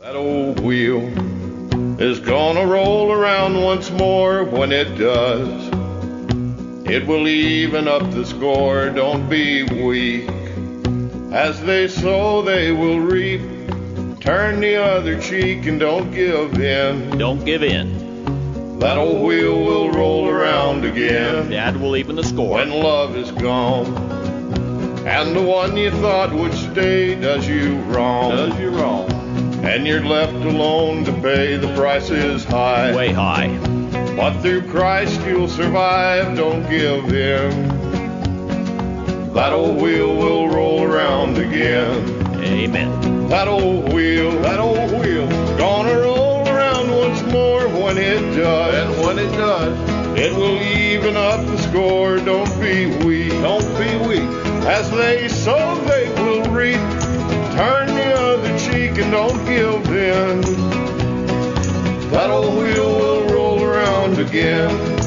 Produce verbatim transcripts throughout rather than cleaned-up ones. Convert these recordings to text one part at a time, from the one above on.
That old wheel is gonna roll around once more. When it does, it will even up the score. Don't be weak. As they sow, they will reap. Turn the other cheek and don't give in. Don't give in. That old wheel will roll around again. Dad will even the score. When love is gone, and the one you thought would stay does you wrong. Does you wrong. And you're left alone to pay. The price is high. Way high. But through Christ you'll survive. Don't give in. That old wheel will roll around again. Amen. That old wheel, that old wheel, gonna roll around once more. When it does, and when it does, it will even up the score. Don't be weak, don't be weak. As they sow, they will reap. Turn the other cheek and don't give in. That old wheel will roll around again.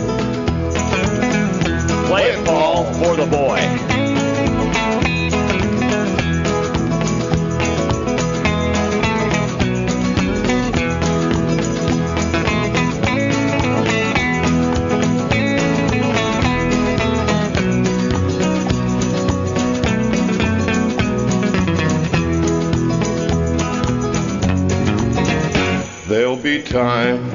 Play it, Paul, for the boy. There'll be times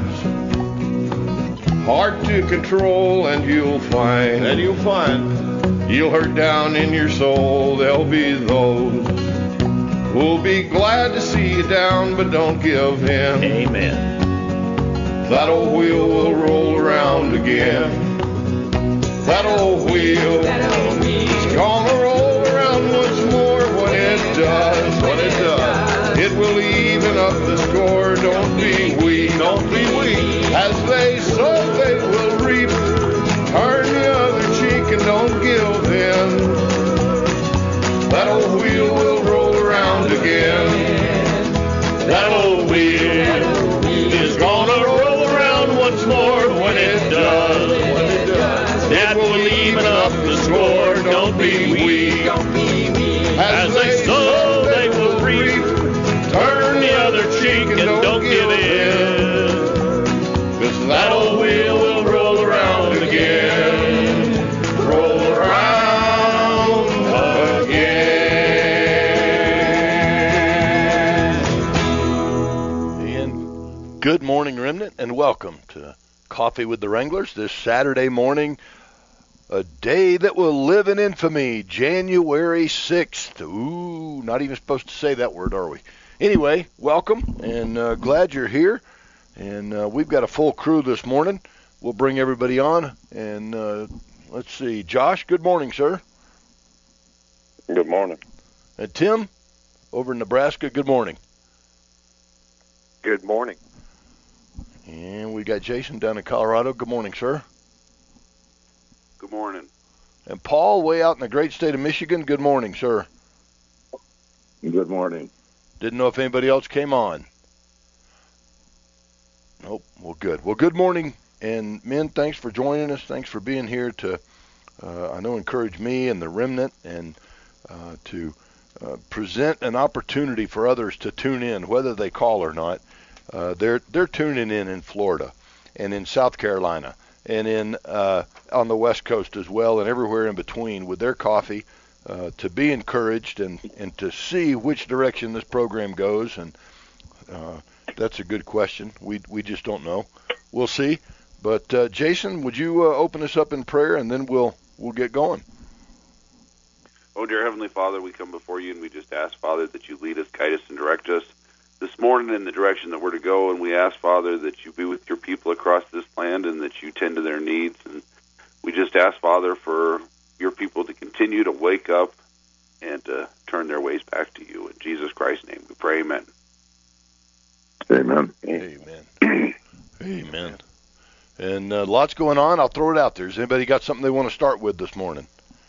hard to control, and you'll find, and you'll find, you'll hurt down in your soul. There'll be those who'll be glad to see you down, but don't give in. Amen. That old wheel will roll around again. That old wheel, it's gonna roll around once more. When it does, when it does, it will even up the score. Don't be weak, don't be weak. As they sow, they will reap. Turn the other cheek and don't give in. That old wheel will roll around again. That old wheel is gonna roll around once more. When it does, when it does, that will even up the score. Don't be weak. As they sow, they will reap. Turn the other cheek and don't give in. 'Cause that old wheel will roll around again. Roll around again. And good morning, Remnant, and welcome to Coffee with the Wranglers this Saturday morning. A day that will live in infamy, January sixth. Ooh, not even supposed to say that word, are we? Anyway, welcome, and uh, glad you're here. And uh, we've got a full crew this morning. We'll bring everybody on. And uh, let's see, Josh, good morning, sir. Good morning. And Tim, over in Nebraska, good morning. Good morning. And we got Jason down in Colorado. Good morning, sir. Good morning. And Paul, way out in the great state of Michigan, good morning, sir. Good morning. Didn't know if anybody else came on. Nope. Well, good. Well, good morning. And men, thanks for joining us. Thanks for being here to, uh, I know, encourage me and the remnant, and uh, to uh, present an opportunity for others to tune in, whether they call or not. Uh, they're they're tuning in in Florida and in South Carolina and in uh, on the West Coast as well, and everywhere in between with their coffee. Uh, to be encouraged and, and to see which direction this program goes, and uh, that's a good question. We we just don't know. We'll see. But uh, Jason, would you uh, open us up in prayer, and then we'll we'll get going. Oh, dear Heavenly Father, we come before you, and we just ask, Father, that you lead us, guide us, and direct us this morning in the direction that we're to go. And we ask, Father, that you be with your people across this land, and that you tend to their needs. And we just ask, Father, for your people to continue to wake up and to turn their ways back to you. In Jesus Christ's name we pray, amen. Amen. Amen. Amen. And uh, lots going on. I'll throw it out there. Has anybody got something they want to start with this morning?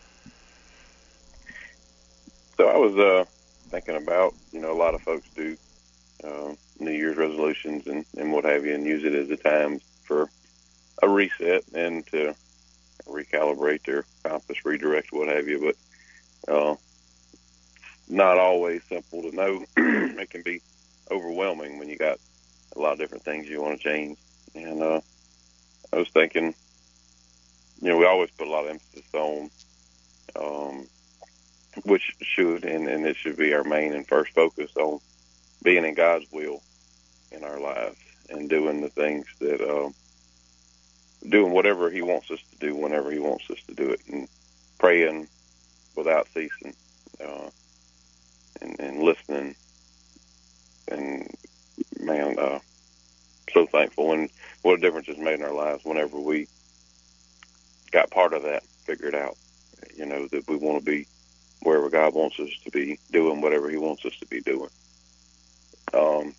So I was uh, thinking about, you know, a lot of folks do uh, New Year's resolutions and, and what have you, and use it as a time for a reset and to recalibrate their compass, redirect, what have you. But uh, not always simple to know. It can be overwhelming when you got a lot of different things you want to change. And uh, I was thinking, you know, we always put a lot of emphasis on, um, which should, and, and it should be our main and first focus on being in God's will in our lives and doing the things that, uh, doing whatever he wants us to do whenever he wants us to do it, and praying without ceasing, uh, and, and listening. And man, uh, so thankful, and what a difference it's made in our lives whenever we got part of that figured out. You know, that we want to be wherever God wants us to be, doing whatever he wants us to be doing. Um,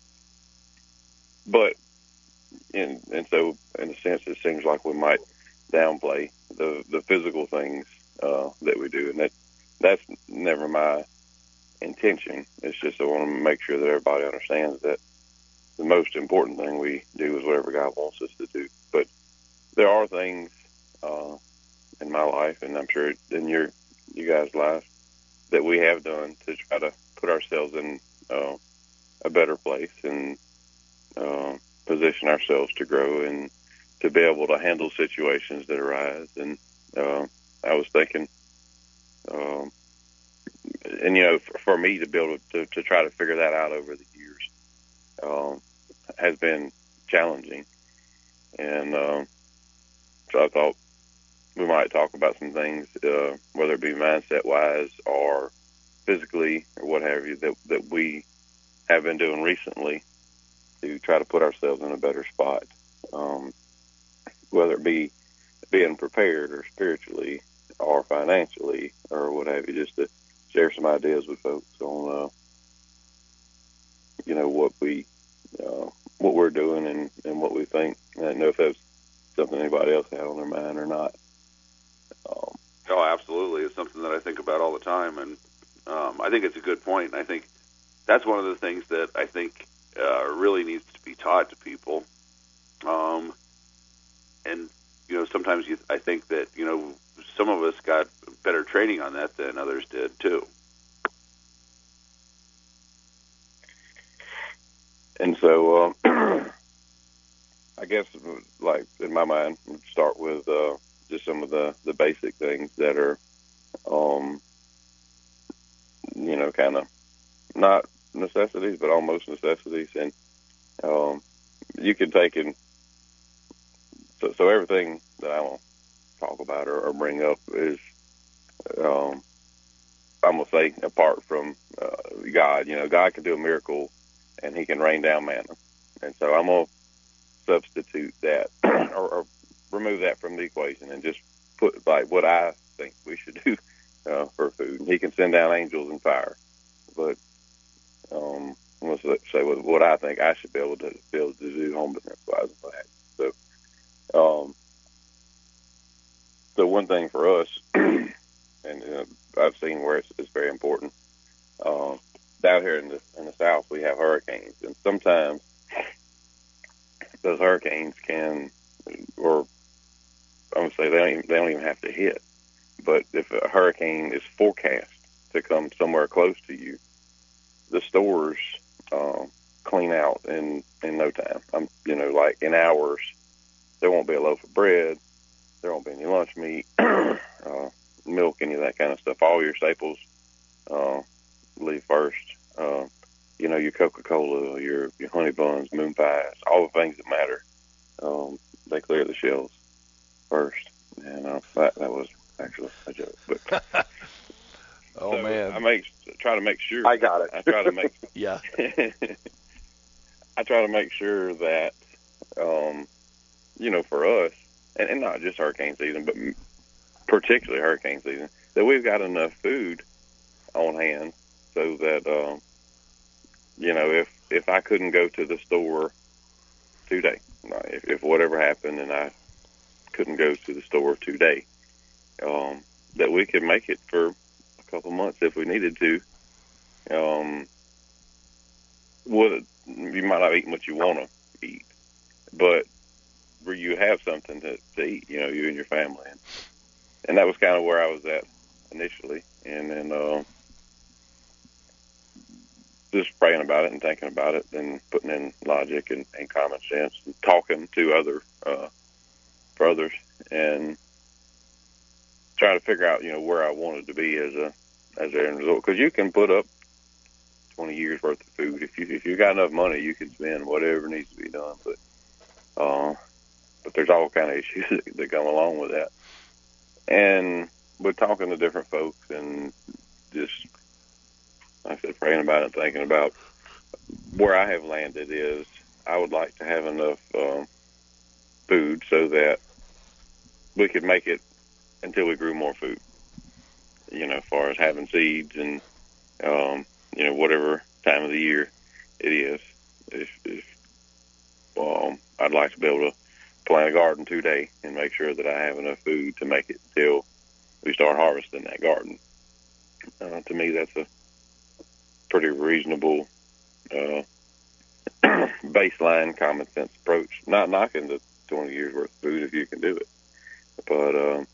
but, in, and so, in a sense, it seems like we might downplay the, the physical things uh, that we do, and that that's never my intention. It's just I want to make sure that everybody understands that the most important thing we do is whatever God wants us to do. But there are things uh, in my life, and I'm sure in your you guys' life, that we have done to try to put ourselves in uh, a better place and uh, position ourselves to grow and to be able to handle situations that arise. And uh, I was thinking, um, and you know, for, for me to be able to, to try to figure that out over the years um, has been challenging. And um, so I thought we might talk about some things, uh, whether it be mindset-wise or physically or what have you, that, that we have been doing recently to try to put ourselves in a better spot, um, whether it be being prepared or spiritually or financially or what have you, just to share some ideas with folks on, uh, you know, what we, uh, what we're doing and, and what we think. I don't know if that's something anybody else had on their mind or not. Um, oh, absolutely. It's something that I think about all the time, and um, I think it's a good point. And I think that's one of the things that I think uh, really needs to be taught to people. Um, and, you know, sometimes you, I think that, you know, some of us got better training on that than others did, too. And so, uh, I guess, like, in my mind, we'd start with uh, just some of the, the basic things that are, um, you know, kind of not necessities, but almost necessities. And um, you can take in, so, so everything that I want to talk about or, or bring up is, um, I'm going to say, apart from uh, God. You know, God can do a miracle and he can rain down manna. And so I'm going to substitute that or, or remove that from the equation and just put like what I think we should do uh, for food. And he can send down angels and fire, but um, let's say what, what I think I should be able to be able to do home defense wise. So, um, so one thing for us, and uh, I've seen where it's, it's very important. Uh, down here in the in the South, we have hurricanes, and sometimes those hurricanes can, or I'm gonna say they don't even, they don't even have to hit. But if a hurricane is forecast to come somewhere close to you, the stores uh, clean out in, in no time. I'm, you know, like in hours, there won't be a loaf of bread, there won't be any lunch meat, uh, milk, any of that kind of stuff. All your staples uh, leave first. Uh, you know, your Coca-Cola, your your honey buns, moon pies, all the things that matter. Um, they clear the shelves first, and uh, that that was actually a joke. But oh so man, I make try to make sure. I got it. I try to make. yeah. I try to make sure that, um, you know, for us, and, and not just hurricane season, but particularly hurricane season, that we've got enough food on hand so that, um, you know, if, if I couldn't go to the store today, if, if whatever happened and I couldn't go to the store today, um, that we could make it for a couple months if we needed to. Um, with, you might not eat what you want to eat, but where you have something to, to eat, you know, you and your family. And, and that was kind of where I was at initially. And then, uh, just praying about it and thinking about it, and putting in logic and, and common sense, and talking to other uh, brothers, and trying to figure out, you know, where I wanted to be as a as an end result. Because you can put up twenty years worth of food if you if you got enough money, you can spend whatever needs to be done. But uh, but there's all kind of issues that, that come along with that. And we're talking to different folks, and just like I said, praying about it, thinking about where I have landed is I would like to have enough um, food so that we could make it until we grew more food. You know, as far as having seeds and um, you know, whatever time of the year it is, if, if um, I'd like to be able to plant a garden today and make sure that I have enough food to make it till we start harvesting that garden. Uh, to me, that's a pretty reasonable uh, baseline, common sense approach. Not knocking the twenty years worth of food if you can do it, but um,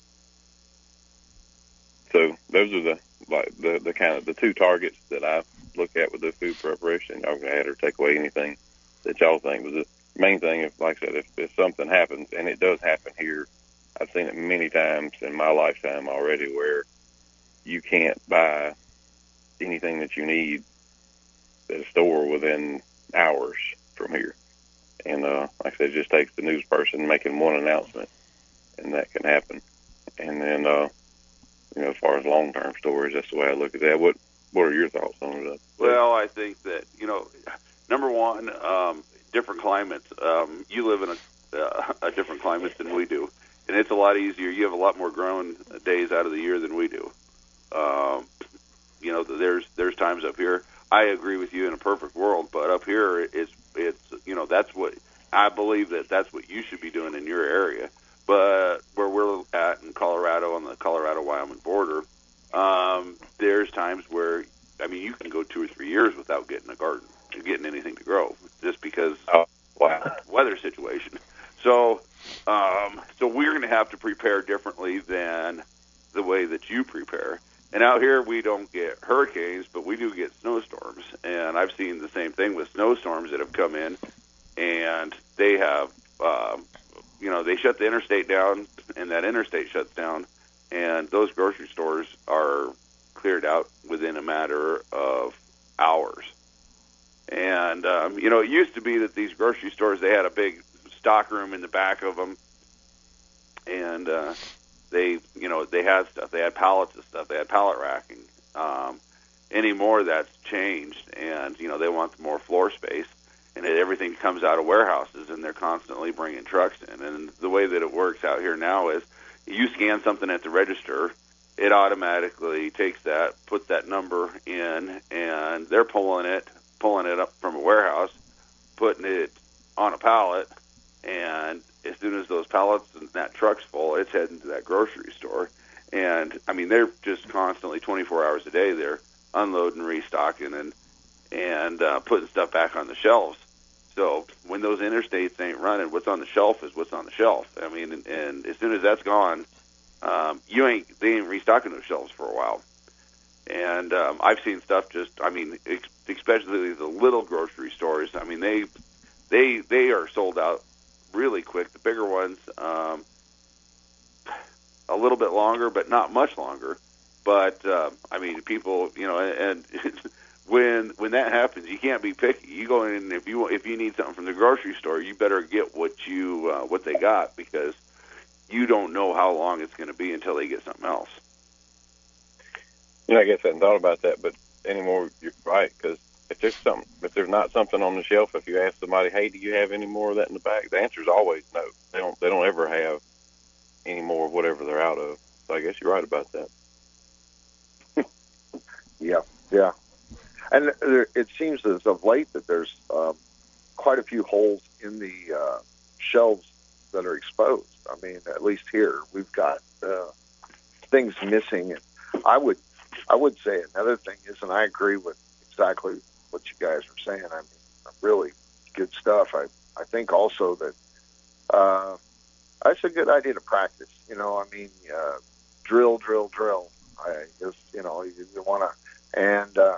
so those are the like the, the kind of the two targets that I look at with the food preparation. Y'all can add or take away anything that y'all think. But the main thing, if like I said, if, if something happens, and it does happen here, I've seen it many times in my lifetime already, where you can't buy anything that you need at a store within hours from here. And uh, like I said, it just takes the news person making one announcement, and that can happen. And then, uh, you know, as far as long-term storage, that's the way I look at that. What What are your thoughts on it? Well, I think that, you know, number one, um, different climates. Um, you live in a, uh, a different climate than we do, and it's a lot easier. You have a lot more growing days out of the year than we do. Um, you know, there's there's times up here. I agree with you in a perfect world, but up here, it's it's you know, that's what I believe that that's what you should be doing in your area. But where we're at in Colorado, on the Colorado-Wyoming border, um, there's times where, I mean, you can go two or three years without getting a garden, getting anything to grow, just because oh, wow. weather situation. So, um, so we're going to have to prepare differently than the way that you prepare. And out here, we don't get hurricanes, but we do get snowstorms. And I've seen the same thing with snowstorms that have come in, and they have, um, you know, they shut the interstate down, and that interstate shuts down, and those grocery stores are cleared out within a matter of hours. And, um, you know, it used to be that these grocery stores, they had a big stock room in the back of them, and uh, they, you know, they had stuff. They had pallets of stuff. They had pallet racking. Um, anymore, that's changed, and, you know, they want more floor space, and it, everything comes out of warehouses, and they're constantly bringing trucks in. And the way that it works out here now is you scan something at the register, it automatically takes that, puts that number in, and they're pulling it, pulling it up from a warehouse, putting it on a pallet, and as soon as those pallets and that truck's full, it's heading to that grocery store. And, I mean, they're just constantly twenty-four hours a day, they're unloading, restocking, and and uh, putting stuff back on the shelves. So when those interstates ain't running, what's on the shelf is what's on the shelf. I mean, and, and as soon as that's gone, um, you ain't they ain't restocking those shelves for a while. And um, I've seen stuff just, I mean, ex- especially the little grocery stores. I mean, they they they are sold out really quick. The bigger ones, um, a little bit longer, but not much longer. But uh, I mean, people, you know, and. and When when that happens, you can't be picky. You go in, if you if you need something from the grocery store, you better get what you uh, what they got, because you don't know how long it's going to be until they get something else. You know, I guess I hadn't thought about that, but anymore, you're right, because if there's something, if there's not something on the shelf, if you ask somebody, hey, do you have any more of that in the back? The answer is always no. They don't. They don't ever have any more of whatever they're out of. So I guess you're right about that. yeah, yeah. And there, it seems as of late that there's um, quite a few holes in the uh, shelves that are exposed. I mean, at least here we've got uh, things missing. And I would, I would say another thing is, and I agree with exactly what you guys are saying. I mean, really good stuff. I, I think also that uh, that's a good idea to practice. You know, I mean, uh, drill, drill, drill. I just, you know, you, you want to, and uh,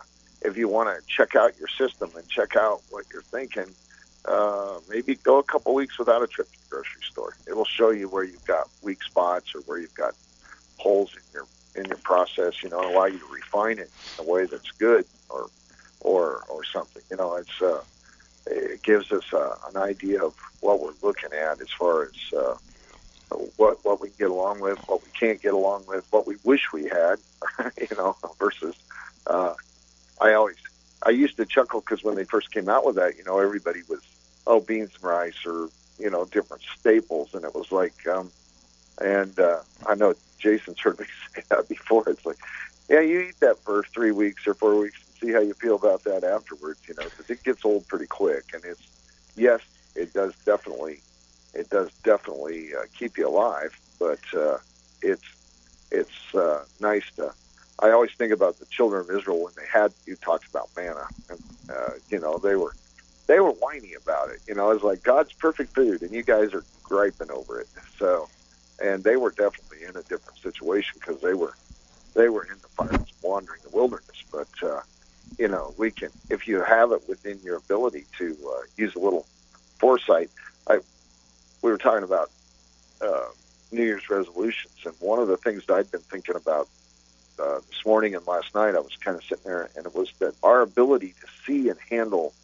if you want to check out your system and check out what you're thinking, uh, maybe go a couple weeks without a trip to the grocery store. It will show you where you've got weak spots or where you've got holes in your in your process, you know, and allow you to refine it in a way that's good or or or something. You know, it's uh, it gives us uh, an idea of what we're looking at as far as uh, what what we can get along with, what we can't get along with, what we wish we had, you know, versus uh, I always I used to chuckle because when they first came out with that, you know, everybody was, oh, beans and rice or, you know, different staples. And it was like, um, and uh, I know Jason's heard me say that before. It's like, yeah, you eat that for three weeks or four weeks and see how you feel about that afterwards, you know, because it gets old pretty quick. And it's, yes, it does definitely, it does definitely uh, keep you alive, but uh, it's, it's uh, nice to, I always think about the children of Israel when they had, you talked about manna, and, uh, you know, they were, they were whiny about it. You know, it was like, God's perfect food, and you guys are griping over it. So, and they were definitely in a different situation because they were, they were in the fires wandering the wilderness. But, uh, you know, we can, if you have it within your ability to uh, use a little foresight. I, we were talking about uh, New Year's resolutions, and one of the things that I'd been thinking about Uh, this morning and last night, I was kind of sitting there, and it was that our ability to see and handle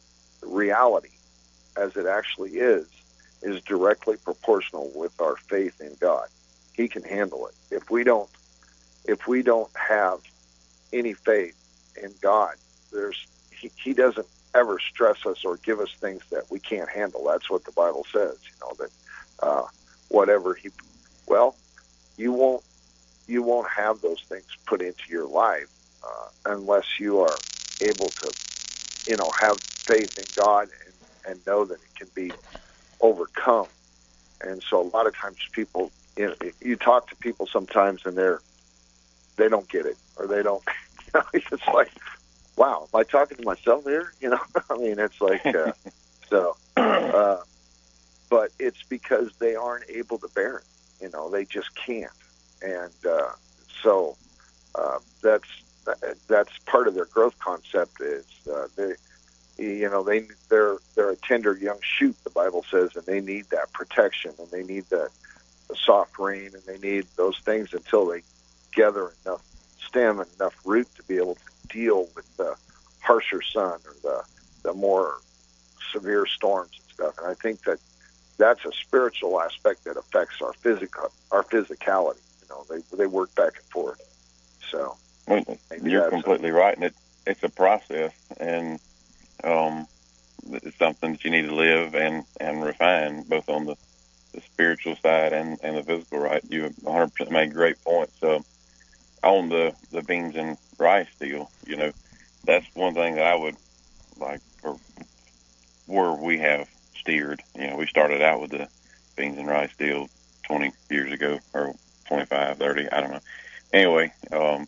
reality as it actually is, is directly proportional with our faith in God. He can handle it. If we don't, if we don't have any faith in God, there's he, he doesn't ever stress us or give us things that we can't handle. That's what the Bible says. You know that uh, whatever he, well, you won't. You won't have those things put into your life uh, unless you are able to, you know, have faith in God and, and know that it can be overcome. And so a lot of times people, you know, you talk to people sometimes and they're, they don't get it, or they don't, you know, it's just like, wow, am I talking to myself here? You know, I mean, it's like, uh, so, uh, but it's because they aren't able to bear it. You know, they just can't. And uh, so uh, that's that's part of their growth concept is uh, they, you know, they they're they're a tender young shoot, the Bible says, and they need that protection, and they need the, the soft rain, and they need those things until they gather enough stem and enough root to be able to deal with the harsher sun or the the more severe storms and stuff. And I think that that's a spiritual aspect that affects our physical our physicality. You know, they they work back and forth. So well, you're completely a, right, and it it's a process, and um, it's something that you need to live and, and refine both on the, the spiritual side and, and the physical. Right, you one hundred percent made great points. So on the the beans and rice deal, you know, that's one thing that I would like for where we have steered. You know, we started out with the beans and rice deal twenty years ago, or twenty-five, thirty, I don't know. Anyway, um,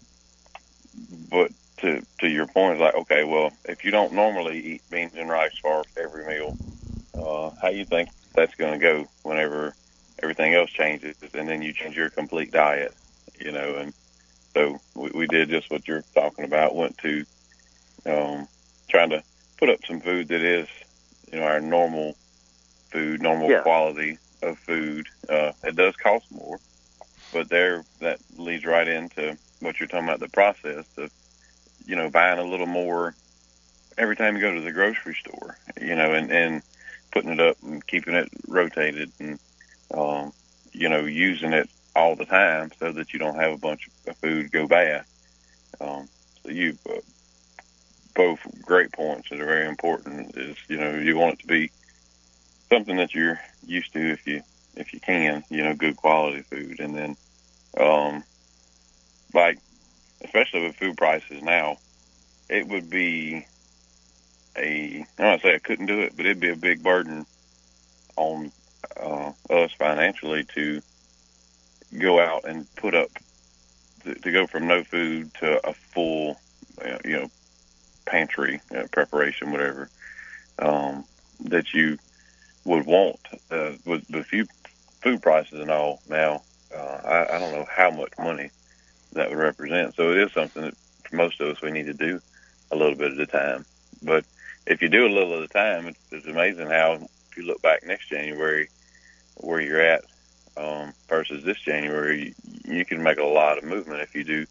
but to to your point, it's like, okay, well, if you don't normally eat beans and rice for every meal, uh, how you think that's going to go whenever everything else changes, and then you change your complete diet, you know? And so we, we did just what you're talking about, went to um, trying to put up some food that is, you know, our normal food, normal yeah. quality of food. Uh, it does cost more. But there, that leads right into what you're talking about, the process of, you know, buying a little more every time you go to the grocery store, you know, and, and putting it up and keeping it rotated and, um, you know, using it all the time so that you don't have a bunch of food go bad. Um, so you, uh, both great points that are very important is, you know, you want it to be something that you're used to if you, if you can, you know, good quality food. And then, um, like, especially with food prices now, it would be a, I don't say I couldn't do it, but it'd be a big burden on uh, us financially to go out and put up, to, to go from no food to a full, uh, you know, pantry uh, preparation, whatever, um, that you would want uh, with the few food prices and all now. Uh, I, I don't know how much money that would represent. So it is something that for most of us we need to do. a little bit at a time. But if you do a little at a time, it's, it's amazing how, if you look back next January, where you're at um, versus this January, you, you can make a lot of movement if you do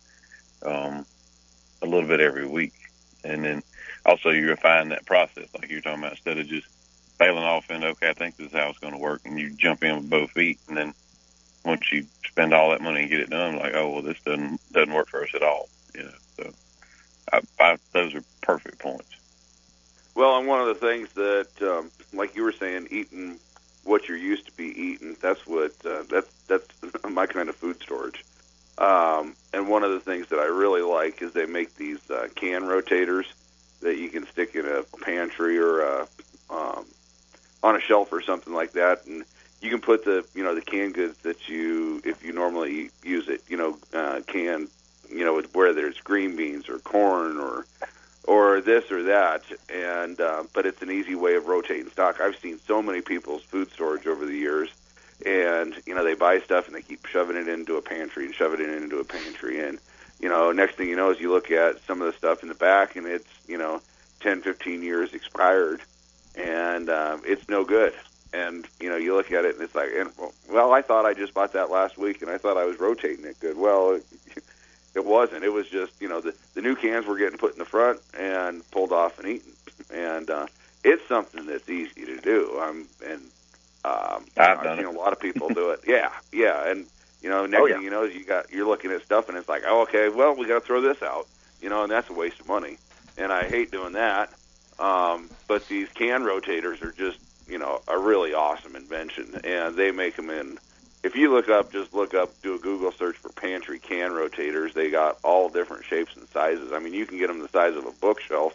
um, a little bit every week. And then also you refine that process, like you're talking about, instead of just bailing off and, okay, I think this is how it's going to work, and you jump in with both feet, and then once you spend all that money and get it done, like, oh, well, this doesn't doesn't work for us at all. You know, so I, I, those are perfect points. Well, and one of the things that, um, like you were saying, eating what you're used to be eating, that's what uh, that's that's my kind of food storage. Um, and one of the things that I really like is they make these uh, can rotators that you can stick in a pantry or a, um, on a shelf or something like that, and you can put the, you know, the canned goods that you, if you normally use it, you know, uh, canned, you know, where there's green beans or corn or, or this or that, and, uh, but it's an easy way of rotating stock. I've seen so many people's food storage over the years, and, you know, they buy stuff and they keep shoving it into a pantry and shoving it into a pantry, and, you know, next thing you know is you look at some of the stuff in the back and it's, you know, ten, fifteen years expired, and um, it's no good. And, you know, you look at it and it's like, and, well, I thought I just bought that last week and I thought I was rotating it good. Well, it, it wasn't. It was just, you know, the, the new cans were getting put in the front and pulled off and eaten. And uh, it's something that's easy to do. Um, and um, I've, I've seen a lot of people do it. Yeah, yeah. And, you know, next Oh, yeah. thing you know is you got, you're looking at stuff and it's like, oh, okay, well, we got to throw this out, you know, and that's a waste of money. And I hate doing that. Um, but these can rotators are just, you know, a really awesome invention, and they make them in, if you look up, just look up, do a Google search for pantry can rotators. They got all different shapes and sizes. I mean, you can get them the size of a bookshelf,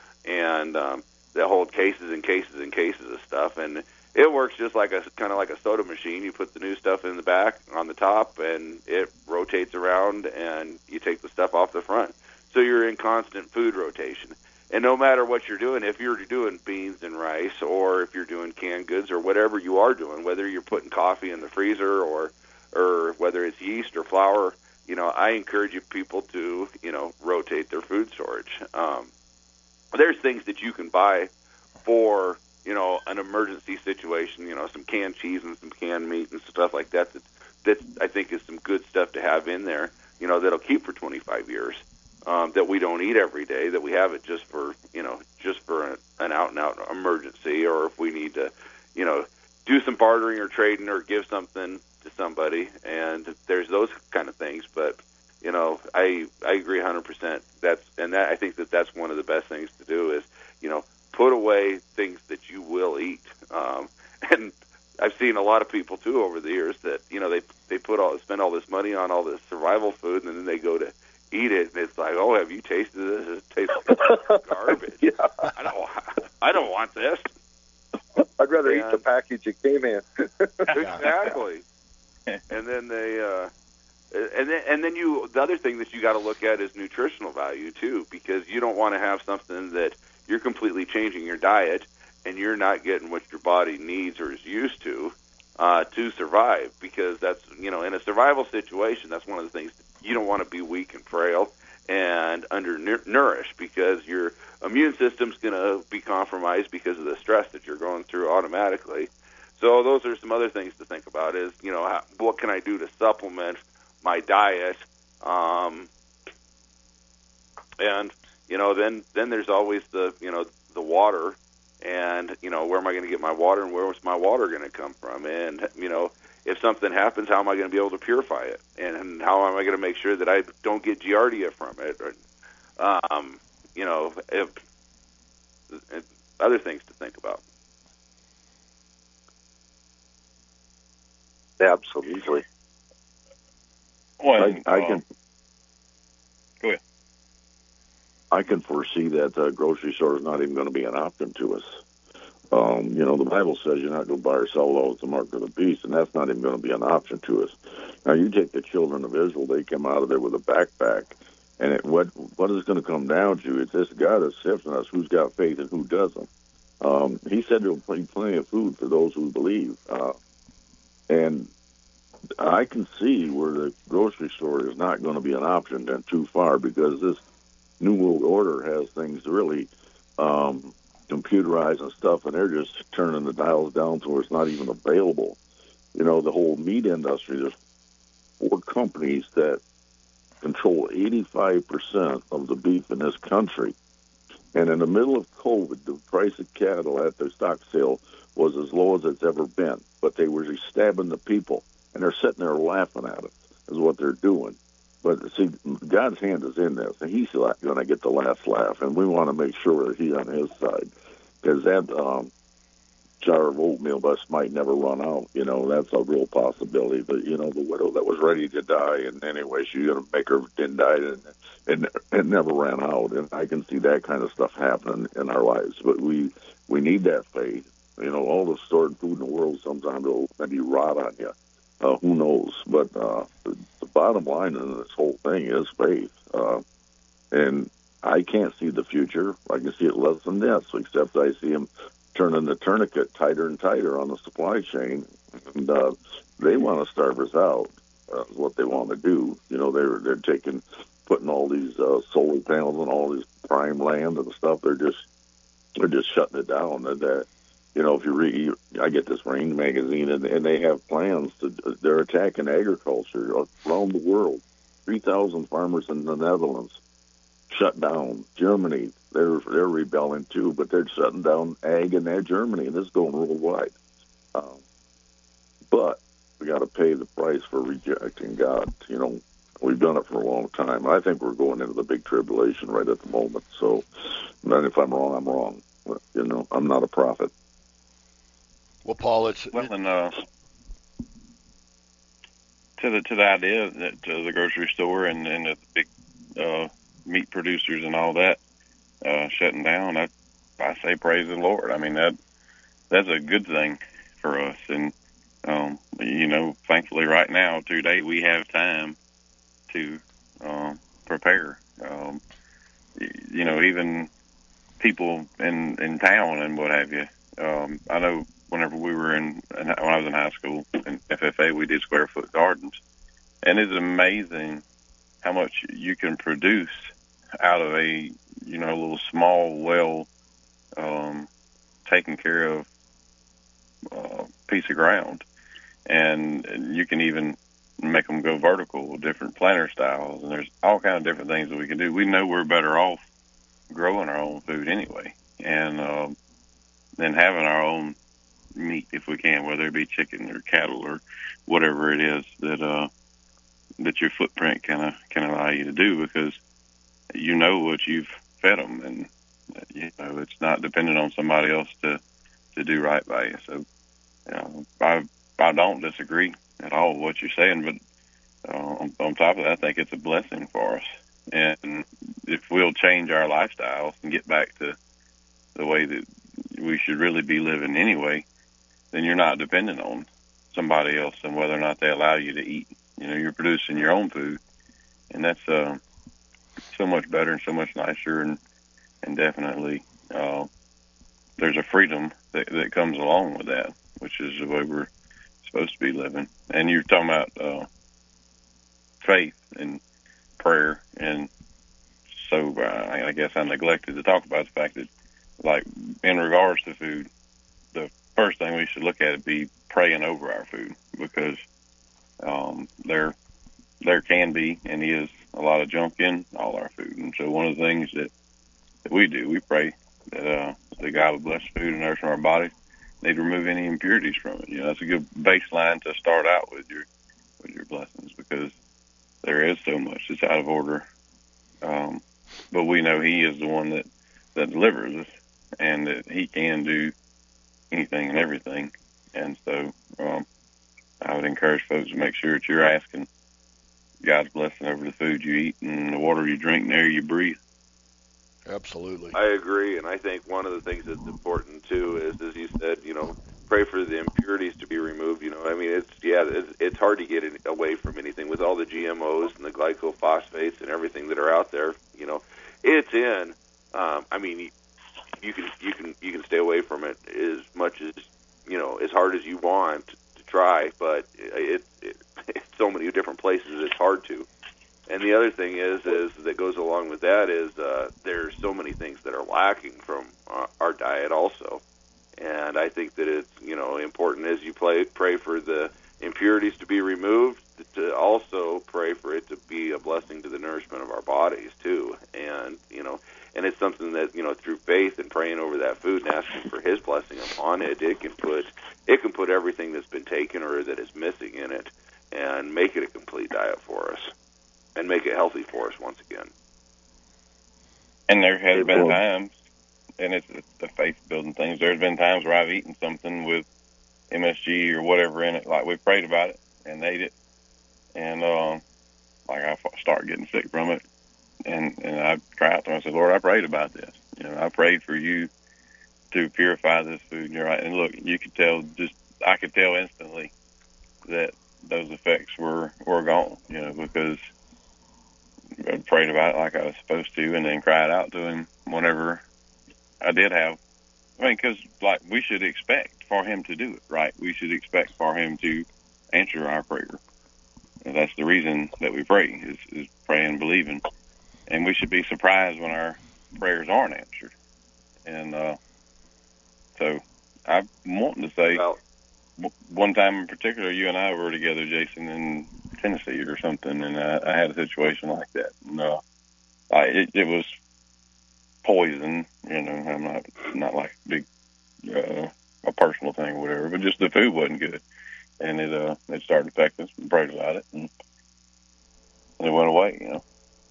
and um, they hold cases and cases and cases of stuff, and it works just like a, kind of like a soda machine. You put the new stuff in the back on the top, and it rotates around, and you take the stuff off the front. So you're in constant food rotation. And no matter what you're doing, if you're doing beans and rice, or if you're doing canned goods, or whatever you are doing, whether you're putting coffee in the freezer, or or whether it's yeast or flour, you know, I encourage you people to, you know, rotate their food storage. Um, there's things that you can buy for, you know, an emergency situation, you know, some canned cheese and some canned meat and stuff like that, that, that I think is some good stuff to have in there, you know, that'll keep for twenty-five years. Um, that we don't eat every day, that we have it just for, you know, just for a, an out-and-out emergency, or if we need to, you know, do some bartering or trading or give something to somebody, and there's those kind of things. But, you know, I I agree one hundred percent. That's, and that, I think that that's one of the best things to do is, you know, put away things that you will eat. Um, and I've seen a lot of people, too, over the years that, you know, they, they put all, spend all this money on all this survival food, and then they go to eat it, and it's like, oh, have you tasted this? It tastes like garbage. Yeah. I don't, I don't want this. I'd rather And- eat the package it came in. Exactly. And then they, uh, and then and then you, the other thing that you got to look at is nutritional value too, because you don't want to have something that you're completely changing your diet and you're not getting what your body needs or is used to uh, to survive. Because that's, you know, in a survival situation, that's one of the things. You don't want to be weak and frail and undernourished, because your immune system's going to be compromised because of the stress that you're going through automatically. So those are some other things to think about is, you know, how, what can I do to supplement my diet? Um, and, you know, then, then there's always the, you know, the water, and, you know, where am I going to get my water, and where's my water going to come from? And, you know, if something happens, how am I going to be able to purify it? And how am I going to make sure that I don't get Giardia from it? Or, um, you know, if, if other things to think about. Absolutely. Well, I, I can. Go ahead. I can foresee that uh, grocery store is not even going to be an option to us. Um, you know, the Bible says you're not going to buy or sell law with the mark of the beast, and that's not even going to be an option to us. Now, you take the children of Israel; they come out of there with a backpack, and it, what what is going to come down to? It's this God is sifting us: who's got faith and who doesn't. Um, he said there will be plenty of food for those who believe, uh, and I can see where the grocery store is not going to be an option then too far, because this New World Order has things really um, computerized and stuff, and they're just turning the dials down to where it's not even available. You know, the whole meat industry, there's four companies that control eighty-five percent of the beef in this country. And in the middle of COVID, the price of cattle at the stock sale was as low as it's ever been. But they were just stabbing the people, and they're sitting there laughing at it, is what they're doing. But, see, God's hand is in this, and he's going to get the last laugh, and we want to make sure that he's on his side. Because that um, jar of oatmeal bust might never run out. You know, that's a real possibility. But, you know, the widow that was ready to die, and anyway, she's going to make her didn't die, and it, it never ran out. And I can see that kind of stuff happening in our lives. But we, we need that faith. You know, all the stored food in the world, sometimes it'll maybe rot on you. Uh, who knows? But uh, the, the bottom line in this whole thing is faith. Uh, and I can't see the future. I can see it less than this, except I see them turning the tourniquet tighter and tighter on the supply chain. And uh, they want to starve us out, uh, is what they want to do. You know, they're, they're taking, putting all these uh, solar panels and all these prime land and stuff. They're just, they're just shutting it down. And that, you know, if you read, I get this Rain magazine, and, and they have plans to, they're attacking agriculture around the world. three thousand farmers in the Netherlands shut down. Germany, they're they're rebelling too, but they're shutting down ag in their Germany, and this is going worldwide. Um, but we got to pay the price for rejecting God. You know, we've done it for a long time. I think we're going into the big tribulation right at the moment. So, and if I'm wrong, I'm wrong. But, you know, I'm not a prophet. Well, Paul, it's well, and uh, to the to the idea that uh, the grocery store and, and the big uh, meat producers and all that uh, shutting down, I, I say praise the Lord. I mean, that that's a good thing for us. And, um, you know, thankfully right now, today, we have time to uh, prepare. Um, you know, even people in, in town and what have you. Um, I know whenever we were in, when I was in high school in F F A, we did square foot gardens. And it's amazing how much you can produce out of a, you know, little small, well, um, taken care of uh, piece of ground. And, and you can even make them go vertical with different planter styles. And there's all kinds of different things that we can do. We know we're better off growing our own food anyway. And, um, than having our own meat if we can, whether it be chicken or cattle or whatever it is that, uh, that your footprint kind of can allow you to do, because you know what you've fed them, and you know it's not dependent on somebody else to to do right by you. So, you know, I I don't disagree at all with what you're saying, but uh, on, on top of that, I think it's a blessing for us. And if we'll change our lifestyles and get back to the way that we should really be living anyway, then you're not dependent on somebody else and whether or not they allow you to eat. You know, you're producing your own food, and that's uh, so much better and so much nicer, and and definitely uh, there's a freedom that, that comes along with that, which is the way we're supposed to be living. And you're talking about uh, faith and prayer, and so uh, I guess I neglected to talk about the fact that, like, in regards to food, the first thing we should look at would be praying over our food, because um, there there can be and is a lot of junk in all our food. And so one of the things that, that we do, we pray that uh, that God will bless food and nourish our bodies. They'd remove any impurities from it. You know, that's a good baseline to start out with your with your blessings, because there is so much that's out of order. Um, but we know He is the one that, that delivers us, and that He can do anything and everything. And so um, I would encourage folks to make sure that you're asking God's blessing over the food you eat and the water you drink and the air you breathe. Absolutely. I agree, and I think one of the things that's important too is, as you said, you know, pray for the impurities to be removed. You know, I mean, it's yeah, it's, it's hard to get it away from anything with all the G M Os and the glycophosphates and everything that are out there. You know, it's in. Um, I mean, you can you can you can stay away from it as much as, you know, as hard as you want to try, but it, it it's so many different places it's hard to. And the other thing is, is that goes along with that is uh, there's so many things that are lacking from uh, our diet also. And I think that it's, you know, important as you play, pray for the impurities to be removed, to also pray for it to be a blessing to the nourishment of our bodies too. And, you know, and it's something that, you know, through faith and praying over that food and asking for His blessing upon it, it can put, it can put everything that's been taken or that is missing in it and make it a complete diet for us and make it healthy for us once again. And there has been times, and it's, it's the faith-building things, there's been times where I've eaten something with M S G or whatever in it, like we prayed about it and ate it, and um, like I start getting sick from it, and, and I cry out to Him, I said, Lord, I prayed about this. You know, I prayed for You to purify this food, and You're right. And look, you could tell, just I could tell instantly that those effects were, were gone, you know, because I prayed about it like I was supposed to, and then cried out to Him whenever I did have. I mean, because like we should expect for Him to do it, right? We should expect for Him to answer our prayer. And that's the reason that we pray, is, is praying and believing. And we should be surprised when our prayers aren't answered. And uh, so I'm wanting to say, well, one time in particular, you and I were together, Jason, in Tennessee or something, and I, I had a situation like that. And, uh, I, it, it was poison, you know. I'm not not like a big uh, a personal thing or whatever, but just the food wasn't good, and it uh it started affecting us. We prayed about it, and it went away, you know.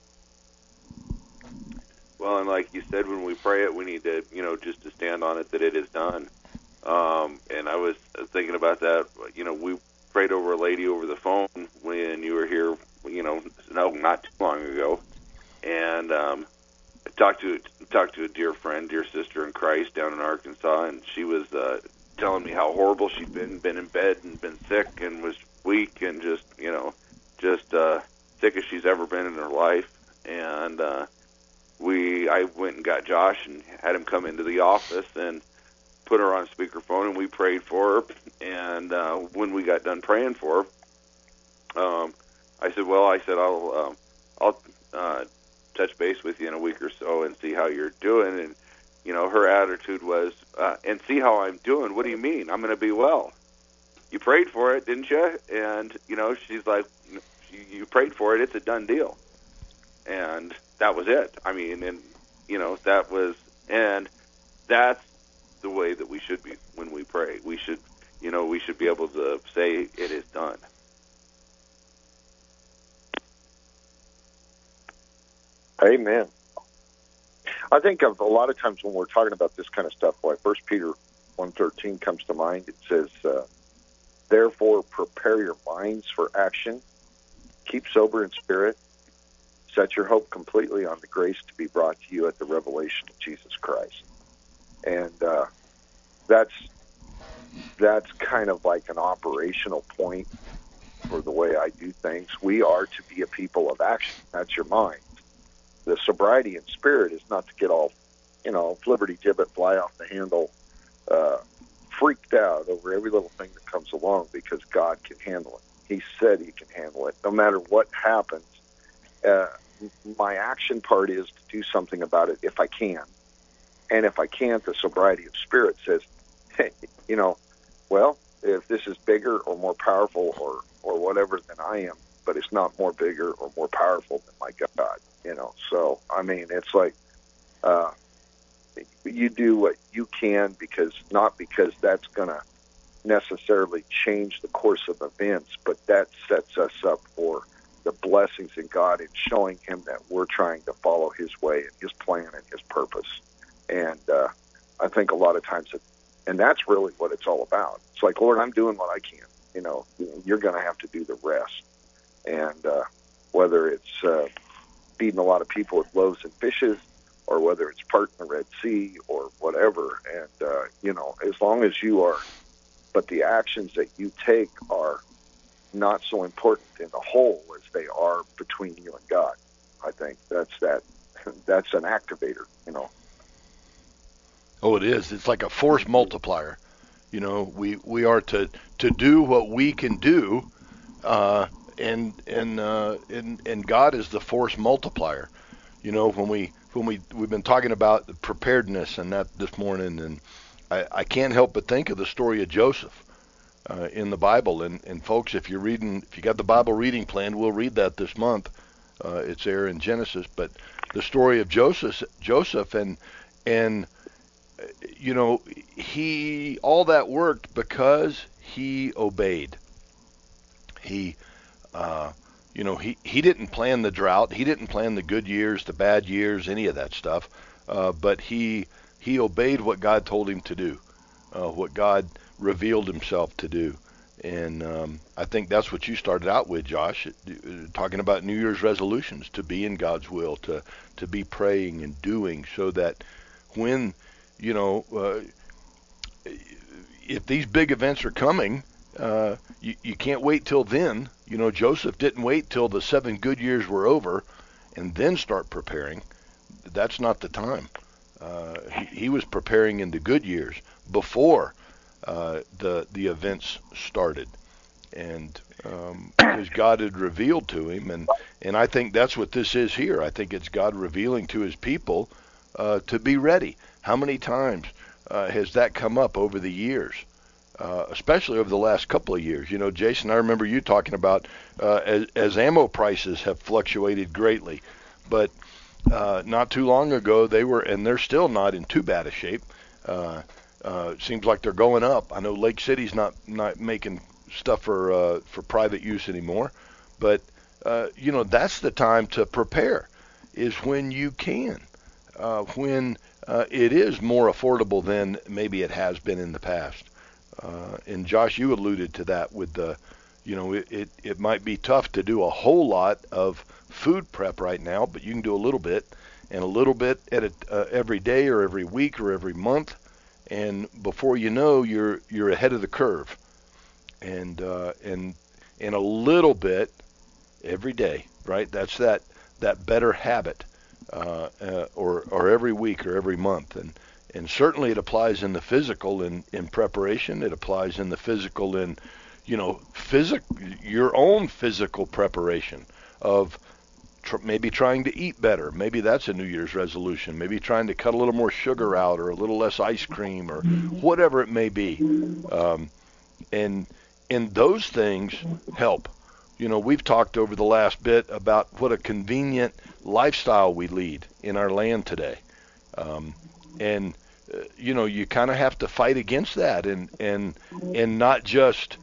Well, and like you said, when we pray it, we need to, you know, just to stand on it that it is done. Um, and I was thinking about that. You know, we prayed over a lady over the phone when you were here, you know, no, not too long ago, and um, I talked to talked to a dear friend, dear sister in Christ down in Arkansas, and she was uh, telling me how horrible she'd been, been in bed and been sick and was weak and just, you know, just uh, sick as she's ever been in her life. And uh, we, I went and got Josh and had him come into the office and put her on speakerphone, and we prayed for her. And uh, when we got done praying for her, um, I said, "Well, I said I'll, um, I'll." Uh, touch base with you in a week or so and see how you're doing." And, you know, her attitude was, uh, and see how I'm doing? What do you mean? I'm going to be well. You prayed for it, didn't you? And, you know, she's like, you prayed for it. It's a done deal. And that was it. I mean, and, you know, that was, and that's the way that we should be when we pray. We should, you know, we should be able to say it is done. Amen. I think of a lot of times when we're talking about this kind of stuff, like First Peter one thirteen comes to mind. It says, uh, "Therefore, prepare your minds for action. Keep sober in spirit. Set your hope completely on the grace to be brought to you at the revelation of Jesus Christ." And uh, that's that's kind of like an operational point for the way I do things. We are to be a people of action. That's your mind. The sobriety in spirit is not to get all, you know, flibberty gibbet, fly off the handle, uh, freaked out over every little thing that comes along, because God can handle it. He said He can handle it. No matter what happens, uh, my action part is to do something about it if I can. And if I can't, the sobriety of spirit says, hey, you know, well, if this is bigger or more powerful or, or whatever than I am, but it's not more bigger or more powerful than my God, you know. So, I mean, it's like uh, you do what you can, because not because that's going to necessarily change the course of events, but that sets us up for the blessings in God and showing Him that we're trying to follow His way and His plan and His purpose. And uh, I think a lot of times, it, and that's really what it's all about. It's like, Lord, I'm doing what I can. You know, you're going to have to do the rest. And uh, whether it's uh, feeding a lot of people with loaves and fishes, or whether it's parting the Red Sea or whatever, and, uh, you know, as long as you are, but the actions that you take are not so important in the whole as they are between you and God. I think that's that. That's an activator, you know. Oh, it is. It's like a force multiplier. You know, we, we are to, to do what we can do, uh, and and uh, and and God is the force multiplier. You know, when we when we we've been talking about preparedness and that this morning, and I, I can't help but think of the story of Joseph uh, in the Bible. And, and folks, if you're reading, if you got the Bible reading plan, we'll read that this month. Uh, it's there in Genesis. But the story of Joseph, Joseph, and and you know, he all that worked because he obeyed. He, uh, you know, he, he didn't plan the drought. He didn't plan the good years, the bad years, any of that stuff. Uh, but he he obeyed what God told him to do, uh, what God revealed himself to do. And um, I think that's what you started out with, Josh, talking about New Year's resolutions, to be in God's will, to, to be praying and doing, so that when, you know, uh, if these big events are coming, uh, you, you can't wait till then. You know, Joseph didn't wait till the seven good years were over and then start preparing. That's not the time. Uh, he, he was preparing in the good years before uh, the the events started, and um, because God had revealed to him, and and I think that's what this is here. I think it's God revealing to his people uh, to be ready. How many times uh, has that come up over the years? Uh, especially over the last couple of years. You know, Jason, I remember you talking about uh, as, as ammo prices have fluctuated greatly, but uh, not too long ago they were, and they're still not in too bad a shape. Uh, uh, it seems like they're going up. I know Lake City's not not making stuff for uh, for private use anymore, but uh, you know, that's the time to prepare, is when you can, uh, when uh, it is more affordable than maybe it has been in the past. Uh, and Josh, you alluded to that with the, you know, it, it, it might be tough to do a whole lot of food prep right now, but you can do a little bit, and a little bit at a, uh, every day or every week or every month, and before you know, you're you're ahead of the curve, and uh, and and a little bit every day, right? That's that that better habit, uh, uh, or or every week or every month, and. And certainly it applies in the physical in, in preparation. It applies in the physical in, you know, physic, your own physical preparation of tr- maybe trying to eat better. Maybe that's a New Year's resolution. Maybe trying to cut a little more sugar out, or a little less ice cream, or whatever it may be. Um, and, and those things help. You know, we've talked over the last bit about what a convenient lifestyle we lead in our land today. Um, And, uh, you know, you kind of have to fight against that, and, and, and not just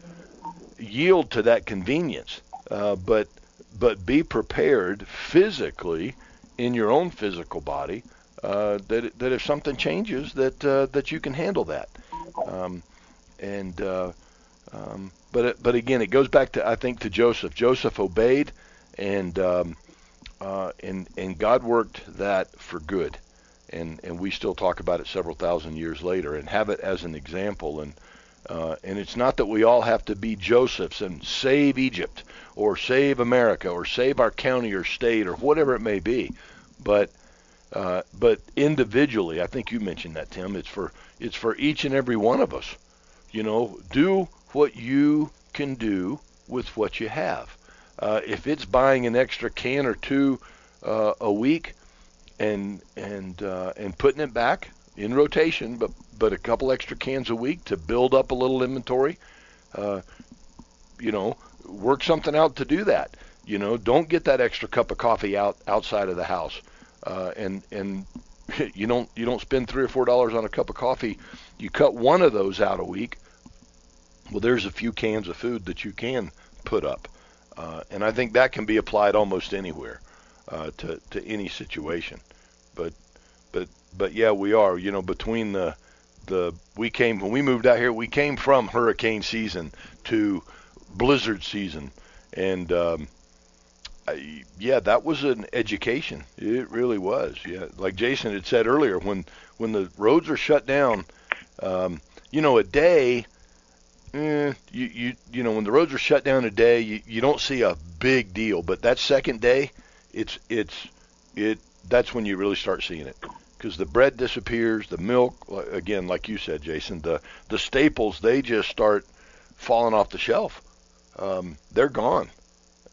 yield to that convenience, uh, but, but be prepared physically in your own physical body, uh, that, that if something changes, that, uh, that you can handle that. Um, and, uh, um, but, but again, it goes back to, I think, to Joseph. Joseph obeyed, and, um, uh, and, and God worked that for good. And, and we still talk about it several thousand years later, and have it as an example. And uh, and it's not that we all have to be Josephs and save Egypt, or save America, or save our county or state, or whatever it may be. But uh, but individually, I think you mentioned that, Tim. It's for it's for each and every one of us. You know, do what you can do with what you have. Uh, if it's buying an extra can or two uh, a week, and and uh, and putting it back in rotation, but but a couple extra cans a week to build up a little inventory, uh, you know, work something out to do that. You know, don't get that extra cup of coffee out outside of the house, uh, and and you don't you don't spend three or four dollars on a cup of coffee. You cut one of those out a week. Well, there's a few cans of food that you can put up, uh, and I think that can be applied almost anywhere. Uh, to, to any situation. But but but yeah, we are, you know, between the the we came when we moved out here, we came from hurricane season to blizzard season, and um, I, yeah, that was an education. It really was. Yeah, like Jason had said earlier, when when the roads are shut down, um, you know, a day, eh, you you you know, when the roads are shut down a day, you, you don't see a big deal. But that second day, It's it's it. That's when you really start seeing it, because the bread disappears, the milk, again, like you said, Jason, the the staples, they just start falling off the shelf. Um, they're gone,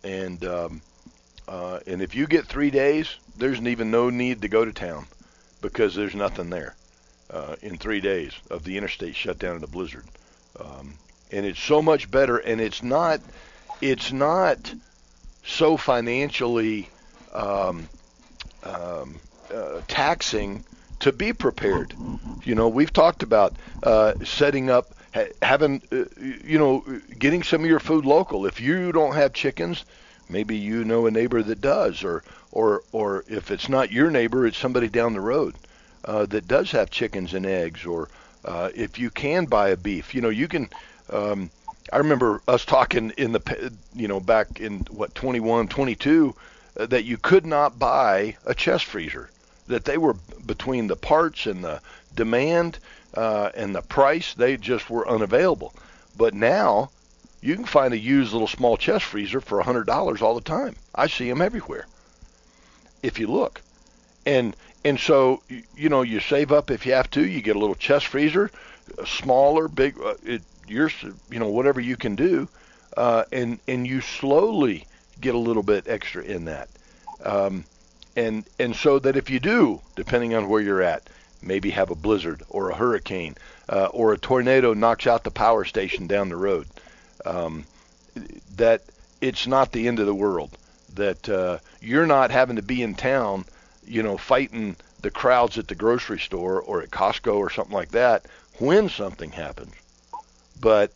and um, uh, and if you get three days, there's even no need to go to town because there's nothing there uh, in three days of the interstate shut down in a blizzard. Um, and it's so much better, and it's not it's not so financially um, um, uh, taxing to be prepared. You know, we've talked about uh, setting up, ha- having, uh, you know, getting some of your food local. If you don't have chickens, maybe you know a neighbor that does, or or or if it's not your neighbor, it's somebody down the road uh, that does have chickens and eggs. Or uh, if you can buy a beef, you know, you can. Um, I remember us talking in the, you know, back in what twenty-one, twenty-two, uh, that you could not buy a chest freezer. That they were between the parts and the demand uh, and the price, they just were unavailable. But now you can find a used little small chest freezer for one hundred dollars all the time. I see them everywhere if you look. And and so, you know, you save up if you have to. You get a little chest freezer, a smaller, big, uh, it, yours, you know, whatever you can do, uh, and, and you slowly get a little bit extra in that. Um, And and so that if you do, depending on where you're at, maybe have a blizzard or a hurricane uh, or a tornado knocks out the power station down the road, um, that it's not the end of the world. That uh, you're not having to be in town, you know, fighting the crowds at the grocery store or at Costco or something like that when something happens. But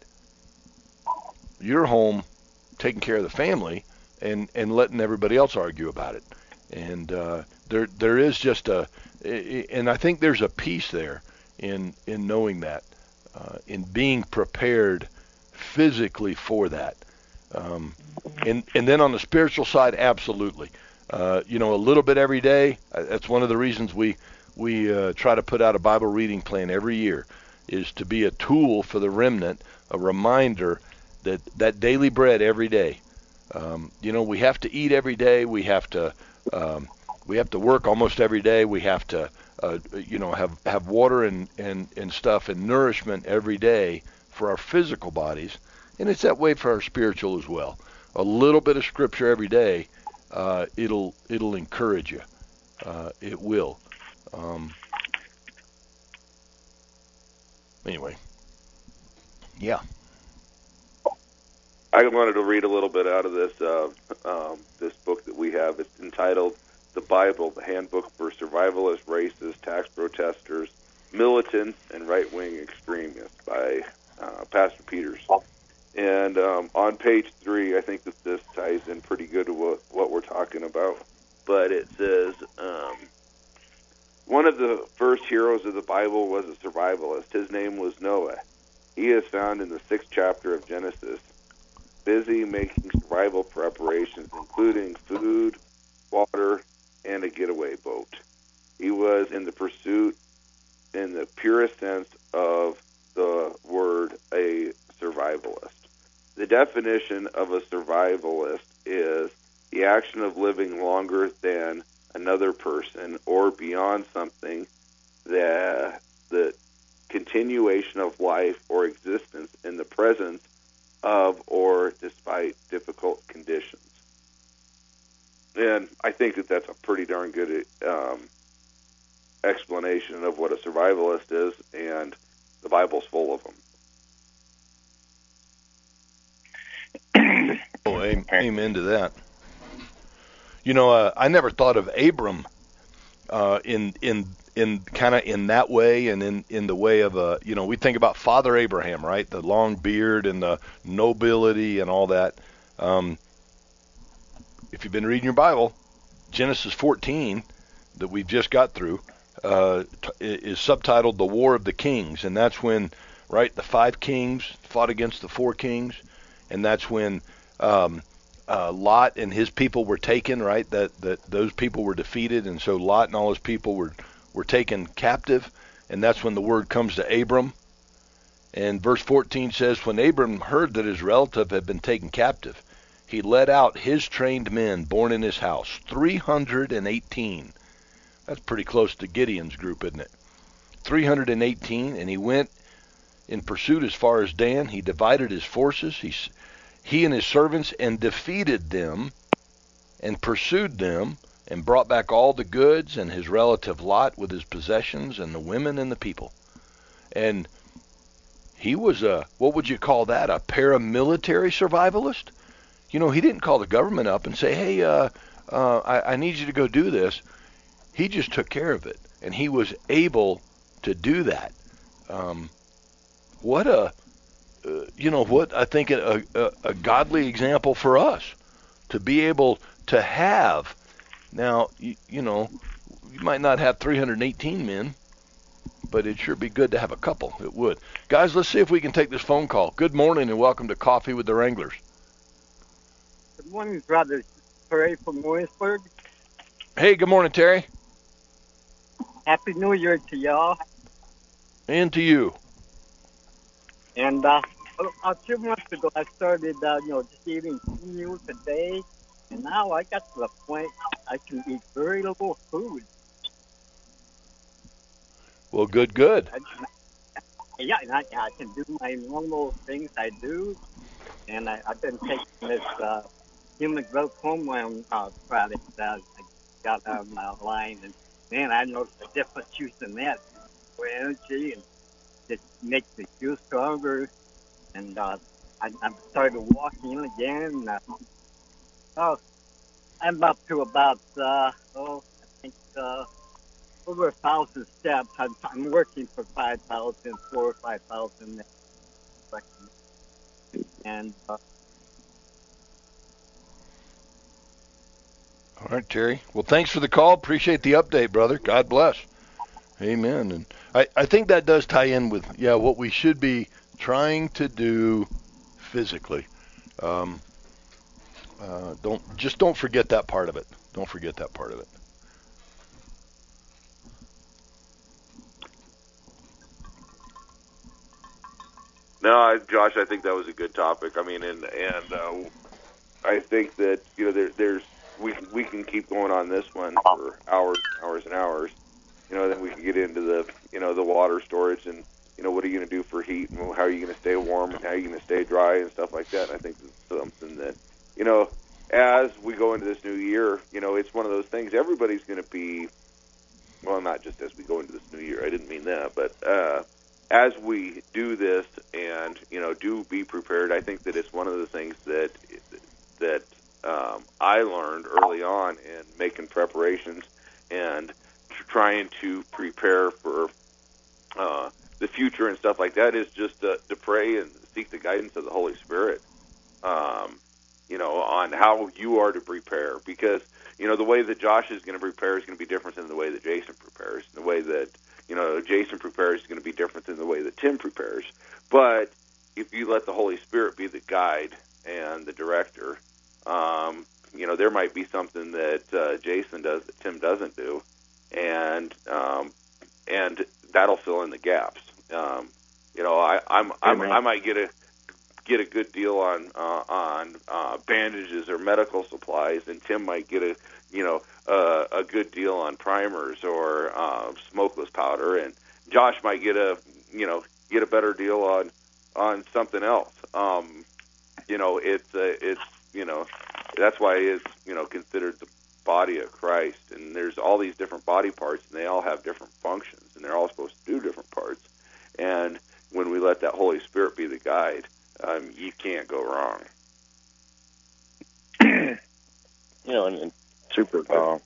you're home taking care of the family and, and letting everybody else argue about it. And uh, there there is just a, and I think there's a peace there in in knowing that, uh, in being prepared physically for that. Um, and and then on the spiritual side, absolutely. Uh, you know, a little bit every day. That's one of the reasons we we uh, try to put out a Bible reading plan every year, is to be a tool for the remnant, a reminder that that daily bread every day. Um, you know, we have to eat every day. We have to. Um, we have to work almost every day. We have to, uh, you know, have, have water and, and, and stuff and nourishment every day for our physical bodies. And it's that way for our spiritual as well. A little bit of scripture every day, uh, it'll it'll encourage you. Uh, it will. Um, anyway, yeah. I wanted to read a little bit out of this uh, um, this book that we have. It's entitled "The Bible: The Handbook for Survivalists, Racists, Tax Protesters, Militants, and Right-Wing Extremists" by uh, Pastor Peters. And um, on page three, I think that this ties in pretty good to what, what we're talking about. But it says, um, one of the first heroes of the Bible was a survivalist. His name was Noah. He is found in the sixth chapter of Genesis, busy making survival preparations, including food, water, and a getaway boat. He was in the pursuit, in the purest sense of the word, a survivalist. The definition of a survivalist is the action of living longer than another person or beyond something, that the continuation of life or existence in the presence of or despite difficult conditions. And I think that that's a pretty darn good um, explanation of what a survivalist is, and the Bible's full of them. Oh, amen to that. You know, uh, I never thought of Abram uh, in in in kind of in that way, and in, in the way of a, you know, we think about Father Abraham, right? The long beard and the nobility and all that. Um, if you've been reading your Bible, Genesis fourteen that we've just got through uh, is subtitled "The War of the Kings," and that's when, right, the five kings fought against the four kings, and that's when um, uh, Lot and his people were taken, right? That that those people were defeated, and so Lot and all his people were were taken captive, and that's when the word comes to Abram. And verse fourteen says, when Abram heard that his relative had been taken captive, he led out his trained men born in his house, three hundred eighteen. That's pretty close to Gideon's group, isn't it? three hundred eighteen, and he went in pursuit as far as Dan. He divided his forces. He, he and his servants, and defeated them and pursued them and brought back all the goods and his relative Lot with his possessions and the women and the people. And he was a, what would you call that, a paramilitary survivalist? You know, he didn't call the government up and say, hey, uh, uh, I, I need you to go do this. He just took care of it, and he was able to do that. Um, what a, uh, you know, what I think a, a, a godly example for us to be able to have. Now, you, you know, you might not have three hundred eighteen men, but it'd sure be good to have a couple. It would. Guys, let's see if we can take this phone call. Good morning and welcome to Coffee with the Wranglers. Good morning, brother. Terry from Williamsburg. Hey, good morning, Terry. Happy New Year to y'all. And to you. And uh, a few months ago, I started, uh, you know, just eating two meals a day. And now I got to the point I can eat very little food. Well, good, good. I, yeah, and I, I can do my normal things I do. And I, I've been taking this uh, human growth hormone uh, product that I got on my line. And, man, I noticed a difference using that for energy, and it makes me feel stronger. And uh, I, I started walking again. Uh, oh, I'm up to about, uh, oh, I think uh, over a thousand steps. I'm, I'm working for five thousand, four or five thousand. And uh, all right, Terry. Well, thanks for the call. Appreciate the update, brother. God bless. Amen. And I, I think that does tie in with, yeah, what we should be trying to do physically. Um, uh, don't just don't forget that part of it. Don't forget that part of it. No, I, Josh, I think that was a good topic. I mean, and and uh, I think that you know there, there's we can, we can keep going on this one for hours, hours and hours. You know, then we can get into the you know the water storage and you know what are you going to do for heat and how are you going to stay warm and how are you going to stay dry and stuff like that. And I think it's something that you know as we go into this new year, you know, it's one of those things. Everybody's going to be well, not just as we go into this new year. I didn't mean that, but. Uh, As we do this and, you know, do be prepared, I think that it's one of the things that that um, I learned early on in making preparations and trying to prepare for uh, the future and stuff like that is just to, to pray and seek the guidance of the Holy Spirit, um, you know, on how you are to prepare. Because, you know, the way that Josh is going to prepare is going to be different than the way that Jason prepares, the way that You know, Jason prepares is going to be different than the way that Tim prepares. But if you let the Holy Spirit be the guide and the director, um, you know, there might be something that uh, Jason does that Tim doesn't do, and um, and that'll fill in the gaps. Um, you know, I I'm, I'm I might get a get a good deal on uh, on uh, bandages or medical supplies, and Tim might get a you know uh, a good deal on primers or uh, smokeless powder, and Josh might get a you know get a better deal on on something else. Um, you know, it's uh, it's you know that's why it's you know considered the body of Christ, and there's all these different body parts, and they all have different functions, and they're all supposed to do different parts. And when we let that Holy Spirit be the guide, um, you can't go wrong. You know, and, and super uh,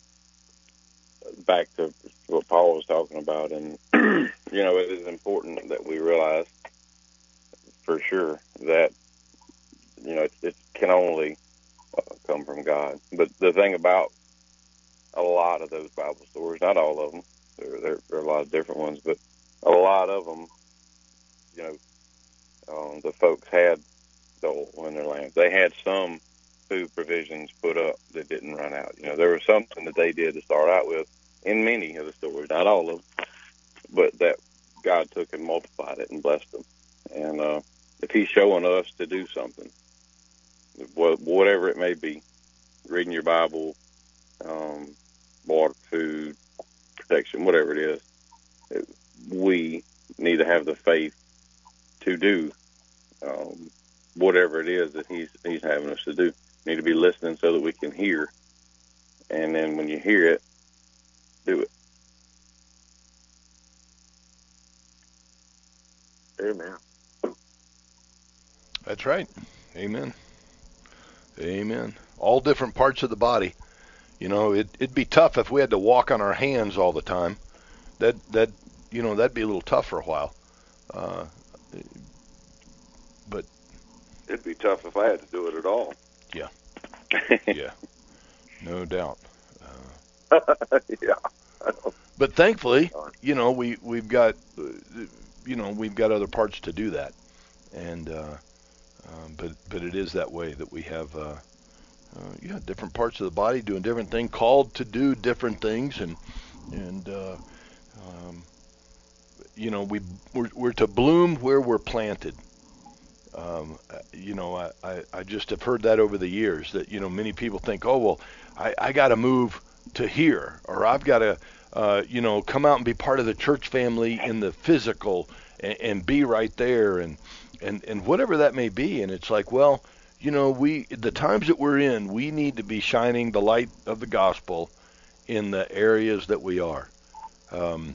back to what Paul was talking about, and you know, it is important that we realize for sure that you know it, it can only uh, come from God. But the thing about a lot of those Bible stories, not all of them, there, there, there are a lot of different ones, but a lot of them, you know, um, the folks had dole in their land. They had some food provisions put up that didn't run out. You know, there was something that they did to start out with in many of the stories, not all of them, but that God took and multiplied it and blessed them. And uh, if he's showing us to do something, whatever it may be, reading your Bible, um, water, food, protection, whatever it is, it, we need to have the faith to do um, whatever it is that he's he's having us to do. We need to be listening so that we can hear, and then when you hear it, do it. Amen. That's right. Amen. Amen. All different parts of the body. You know, it, it'd be tough if we had to walk on our hands all the time. That that you know that'd be a little tough for a while. Uh, but it'd be tough if I had to do it at all. Yeah. Yeah. No doubt. Uh, yeah. But thankfully, you know, we we've got uh, you know we've got other parts to do that, and uh, um, but but it is that way that we have. Uh, Uh, yeah, different parts of the body doing different things, called to do different things, and and uh, um, you know we we're, we're to bloom where we're planted. Um, you know, I, I, I just have heard that over the years that you know many people think, oh well, I, I got to move to here, or I've got to uh, you know come out and be part of the church family in the physical and, and be right there, and and and whatever that may be. And it's like, well. You know, we the times that we're in, we need to be shining the light of the gospel in the areas that we are, um,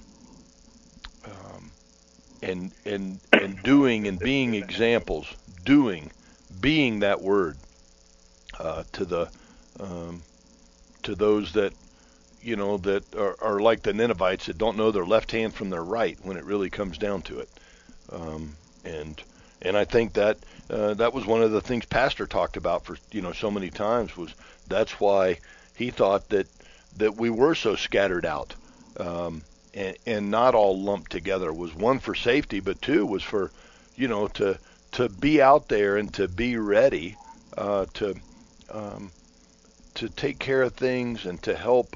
um, and and and doing and being examples, doing, being that word uh, to the um, to those that you know that are, are like the Ninevites that don't know their left hand from their right when it really comes down to it, um, and and I think that. Uh, that was one of the things Pastor talked about for you know so many times was that's why he thought that that we were so scattered out um, and, and not all lumped together. Was one for safety, but two was for you know to to be out there and to be ready uh, to um, to take care of things and to help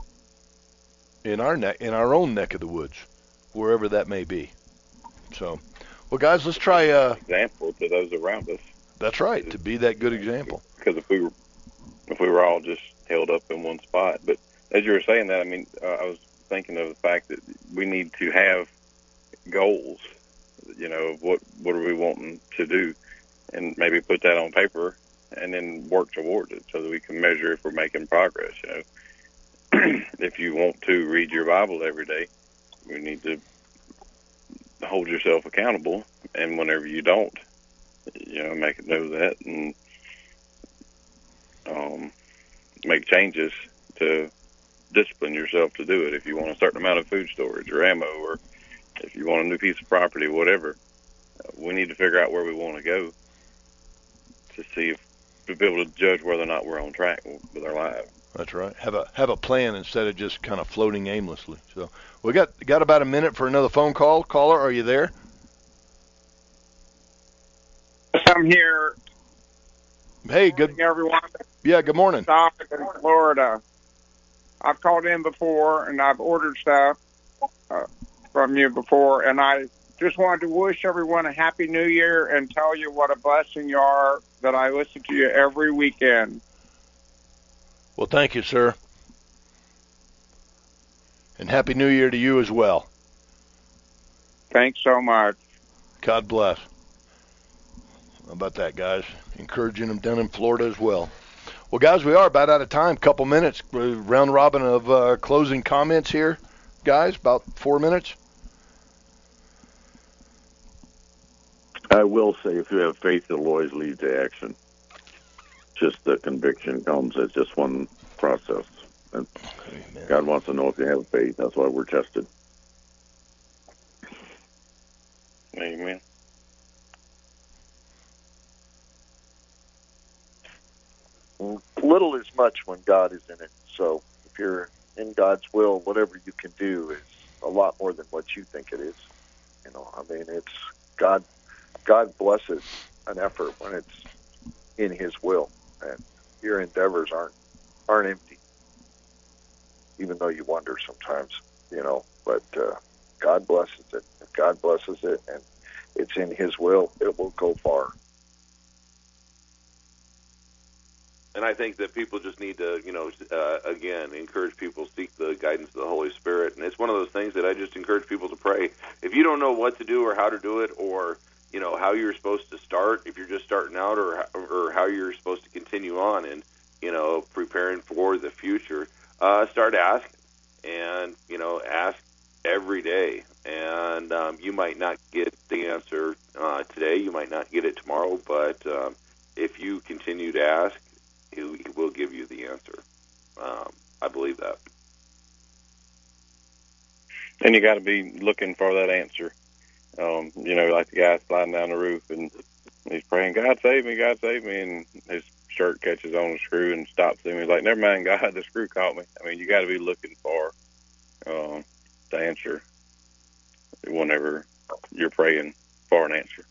in our neck in our own neck of the woods, wherever that may be. So. Well, guys, let's try. Uh, example to those around us. That's right, to be that good example. Because if we were, if we were all just held up in one spot, but as you were saying that, I mean, uh, I was thinking of the fact that we need to have goals. You know, what what are we wanting to do, and maybe put that on paper, and then work towards it so that we can measure if we're making progress. You know, if you want to read your Bible every day, we need to. Hold yourself accountable, and whenever you don't, you know, make it know that and um, make changes to discipline yourself to do it. If you want a certain amount of food storage or ammo, or if you want a new piece of property, whatever, uh, we need to figure out where we want to go to see if to be able to judge whether or not we're on track with our lives. That's right. Have a have a plan instead of just kind of floating aimlessly. So we got got about a minute for another phone call. Caller, are you there? I'm here. Hey, good morning, everyone. Yeah, good morning. Stop in Florida. I've called in before and I've ordered stuff uh, from you before, and I just wanted to wish everyone a happy New Year and tell you what a blessing you are that I listen to you every weekend. Well, thank you, sir. And Happy New Year to you as well. Thanks so much. God bless. How about that, guys? Encouraging them down in Florida as well. Well, guys, we are about out of time. Couple minutes. Round robin of uh, closing comments here, guys. About four minutes. I will say, if you have faith, it'll always lead to action. Just the conviction comes. It's just one process. And God wants to know if you have faith. That's why we're tested. Amen. Little is much when God is in it. So if you're in God's will, whatever you can do is a lot more than what you think it is. You know, I mean, it's God. God blesses an effort when it's in His will, and your endeavors aren't aren't empty. Even though you wonder sometimes, you know, but uh, God blesses it. If God blesses it, and it's in His will, it will go far. And I think that people just need to, you know, uh, again, encourage people to seek the guidance of the Holy Spirit. And it's one of those things that I just encourage people to pray. If you don't know what to do or how to do it, or you know, how you're supposed to start if you're just starting out, or or how you're supposed to continue on and, you know, preparing for the future. Uh, start asking, and, you know, ask every day. And um, you might not get the answer uh, today, you might not get it tomorrow, but um, if you continue to ask, he, he will give you the answer. Um, I believe that. And you got to be looking for that answer. Um, you know, like the guy sliding down the roof, and he's praying, God save me, God save me, and his shirt catches on a screw and stops him. He's like, never mind, God, the screw caught me. I mean, you got to be looking for um, the answer whenever you're praying for an answer.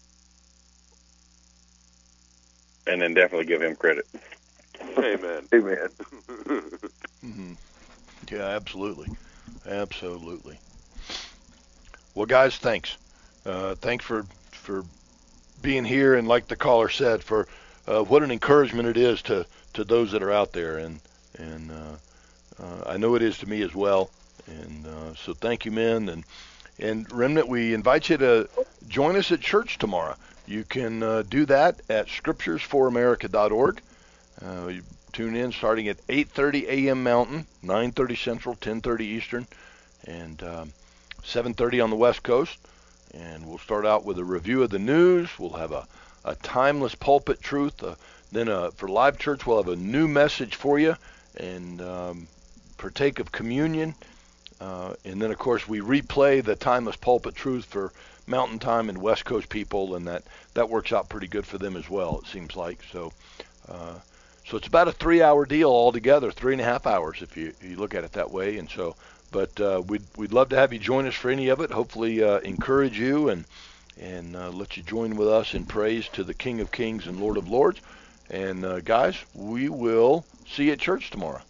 And then definitely give him credit. Amen. Amen. Mm-hmm. Yeah, absolutely. Absolutely. Well, guys, thanks. Uh, thanks for for being here, and like the caller said, for uh, what an encouragement it is to, to those that are out there, and and uh, uh, I know it is to me as well. And uh, so, thank you, men, and and Remnant. We invite you to join us at church tomorrow. You can uh, do that at scriptures for america dot org. Uh, you tune in starting at eight thirty a.m. Mountain, nine thirty Central, ten thirty Eastern, and um, seven thirty on the West Coast. And we'll start out with a review of the news. We'll have a, a timeless pulpit truth. Uh, then uh, for live church, we'll have a new message for you, and um, partake of communion. Uh, and then, of course, we replay the timeless pulpit truth for Mountain Time and West Coast people, and that, that works out pretty good for them as well, it seems like. So uh, so it's about a three-hour deal altogether, three and a half hours if you, you look at it that way. And so, but uh, we'd we'd love to have you join us for any of it. Hopefully, uh, encourage you and and uh, let you join with us in praise to the King of Kings and Lord of Lords. And uh, guys, we will see you at church tomorrow.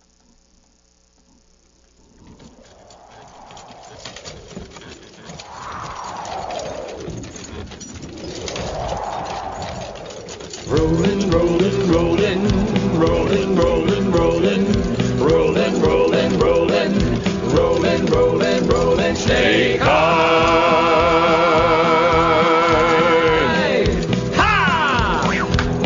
Rolling, rolling, rolling, rolling, rolling, rolling, rolling, rolling, rolling, rolling, rolling, rolling, snake high. Ha!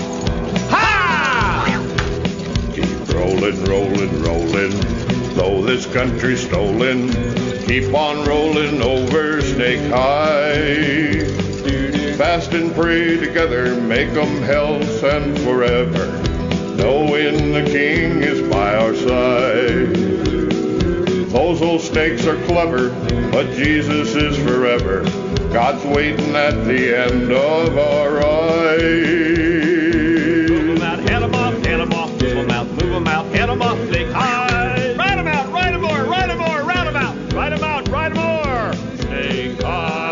Ha! Keep rolling, rolling, rolling, though this country's stolen. Keep on rolling over Snake High. Fast and pray together, make 'em health and forever, knowing the King is by our side. Those old snakes are clever, but Jesus is forever. God's waiting at the end of our ride. Move 'em out, head 'em off, head 'em off, move 'em out, move 'em out, head 'em off, Snake High. Ride 'em out, ride 'em more, ride 'em more, round 'em out, ride 'em out, ride 'em more, Snake High.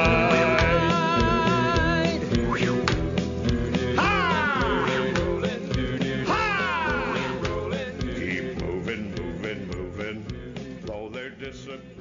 Moving, moving, moving, though they're disappearing.